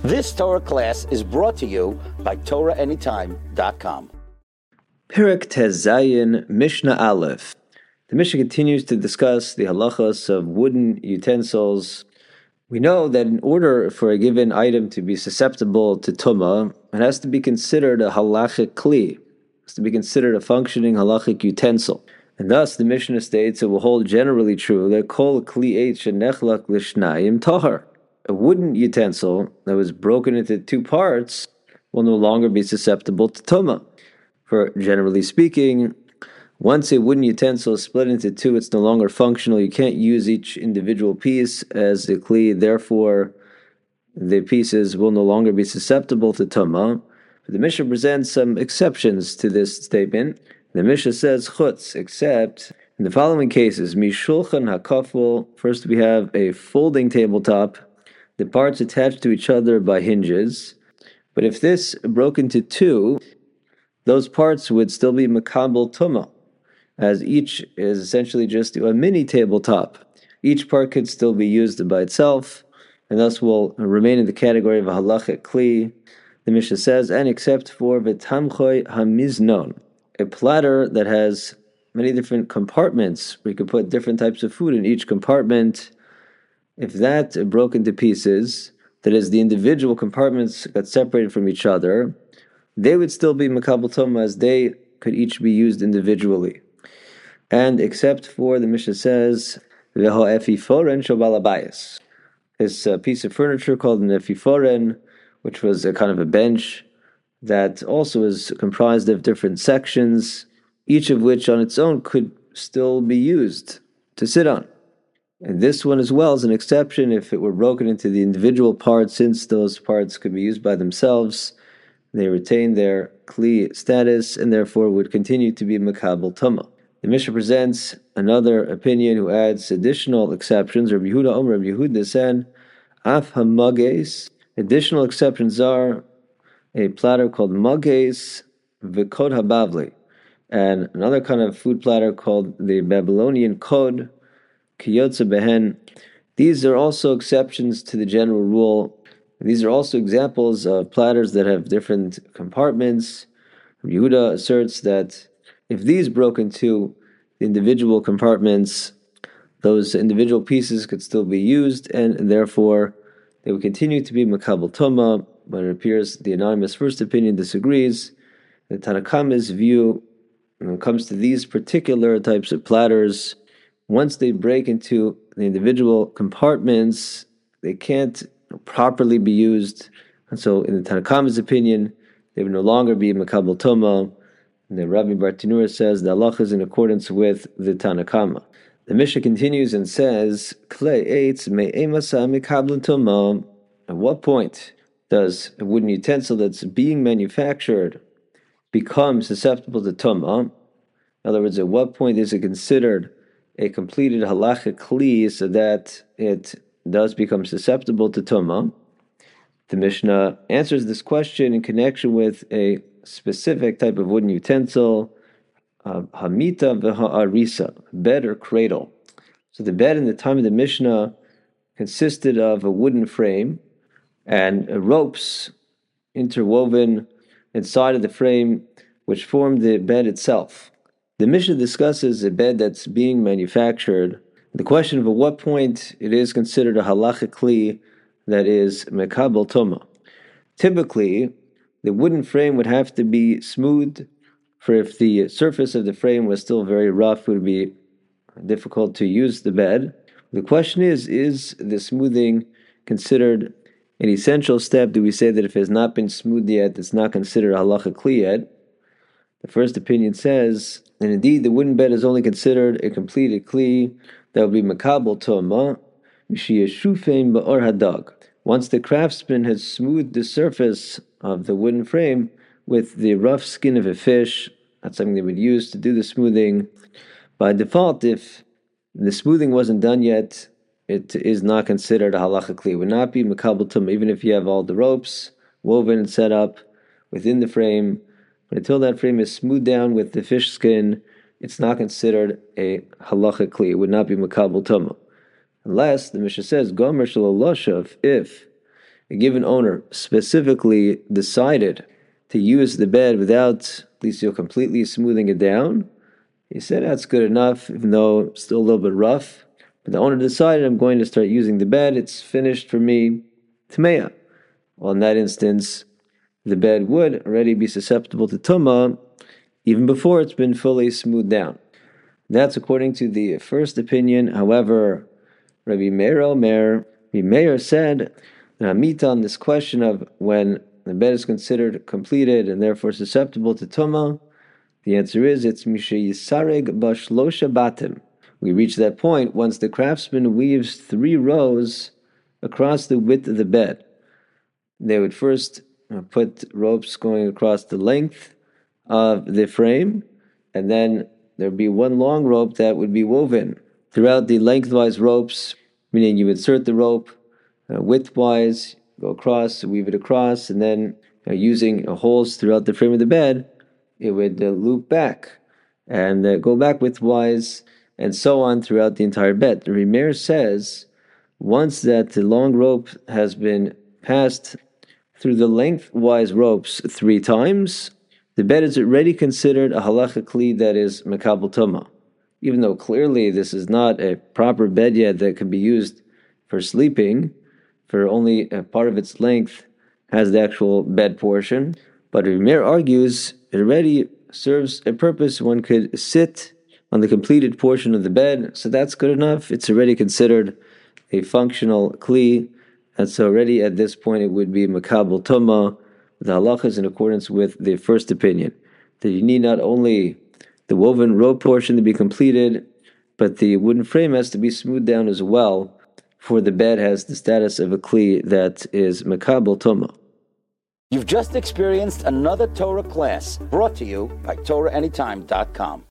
This Torah class is brought to you by TorahAnytime.com. Perek Tezayin Mishnah Aleph. The Mishnah continues to discuss the halachas of wooden utensils. We know that in order for a given item to be susceptible to tumah, it has to be considered a halachic kli. It has to be considered a functioning halachic utensil. And thus, the Mishnah states it will hold generally true that kol kli eit shenechlak lishnayim tahar. A wooden utensil that was broken into two parts will no longer be susceptible to tumah. For generally speaking, once a wooden utensil is split into two, it's no longer functional. You can't use each individual piece as a kli. Therefore, the pieces will no longer be susceptible to tumah. But the Mishnah presents some exceptions to this statement. The Mishnah says chutz, except in the following cases: mishulchan hakaful. First, we have a folding tabletop, the parts attached to each other by hinges. But if this broke into two, those parts would still be makabel tumah, as each is essentially just a mini tabletop. Each part could still be used by itself, and thus will remain in the category of a halachic kli. The Mishnah says, and except for v'tamchoy hamiznon, a platter that has many different compartments, where you could put different types of food in each compartment. If that broke into pieces, that is, the individual compartments got separated from each other, they would still be makabel tumah, as they could each be used individually. And except for, the Mishnah says, veho efiforen shobal habayis, this piece of furniture called an efiforen, which was a kind of a bench that also is comprised of different sections, each of which on its own could still be used to sit on. And this one as well is an exception if it were broken into the individual parts, since those parts could be used by themselves. They retain their kli status and therefore would continue to be makabel tumah. The Mishnah presents another opinion who adds additional exceptions. Rabbi Yehuda Omer, Rabbi Yehuda said, af hamages. Additional exceptions are a platter called mages v'kod habavli, and another kind of food platter called the Babylonian kod kiyotze behen. These are also exceptions to the general rule. These are also examples of platters that have different compartments. Yehuda asserts that if these broke into the individual compartments, those individual pieces could still be used, and therefore they would continue to be makabel tumah. But it appears the anonymous first opinion disagrees. The Tanna Kamma's view, when it comes to these particular types of platters, once they break into the individual compartments, they can't properly be used, and so in the Tanna Kamma's opinion, they would no longer be makabel tumah. And the Rabbi Bartenura says the halacha is in accordance with the Tanna Kamma. The Mishnah continues and says, klei eitz me'emasa mikabel tumah. At what point does a wooden utensil that's being manufactured become susceptible to tumah? In other words, at what point is it considered a completed halachic kli so that it does become susceptible to tumah? The Mishnah answers this question in connection with a specific type of wooden utensil, hamita v'ha'arisa, bed or cradle. So the bed in the time of the Mishnah consisted of a wooden frame and ropes interwoven inside of the frame, which formed the bed itself. The Mishnah discusses a bed that's being manufactured. The question of at what point it is considered a halachic kli that is makabel tumah. Typically, the wooden frame would have to be smooth, for if the surface of the frame was still very rough, it would be difficult to use the bed. The question is the smoothing considered an essential step? Do we say that if it has not been smoothed yet, it's not considered a halachic kli yet? The first opinion says, and indeed the wooden bed is only considered a completed kli that would be makabel tumah, mishiyashufim ba'or hadag. Once the craftsman has smoothed the surface of the wooden frame with the rough skin of a fish, that's something they would use to do the smoothing. By default, if the smoothing wasn't done yet, it is not considered a halachic kli. It would not be makabel tumah, even if you have all the ropes woven and set up within the frame. But until that frame is smoothed down with the fish skin, it's not considered a halachic kli. It would not be makabel tumah. Unless, the Mishnah says, gomer shaloloshav, if a given owner specifically decided to use the bed without, at least completely smoothing it down, he said that's good enough, even though it's still a little bit rough. But the owner decided, I'm going to start using the bed, it's finished for me, Tmeya. Well, in that instance, the bed would already be susceptible to Tumah even before it's been fully smoothed down. That's according to the first opinion. However, Rabbi Meir said, Hamita, on this question of when the bed is considered completed and therefore susceptible to Tumah, the answer is it's Mishe Yisareg Bashlosha Batim. We reach that point once the craftsman weaves 3 rows across the width of the bed. They would first put ropes going across the length of the frame, and then there would be one long rope that would be woven throughout the lengthwise ropes, meaning you insert the rope widthwise, go across, weave it across, and then using holes throughout the frame of the bed, it would loop back and go back widthwise, and so on throughout the entire bed. The Meir says, once that the long rope has been passed through the lengthwise ropes 3 times, the bed is already considered a halacha kli that is mekabel tumah. Even though clearly this is not a proper bed yet that could be used for sleeping, for only a part of its length has the actual bed portion. But Meir argues it already serves a purpose. One could sit on the completed portion of the bed, so that's good enough. It's already considered a functional kli, and so already at this point it would be makabel tumah. The halacha is in accordance with the first opinion, that you need not only the woven rope portion to be completed, but the wooden frame has to be smoothed down as well, for the bed has the status of a kli that is makabel tumah. You've just experienced another Torah class brought to you by TorahAnytime.com.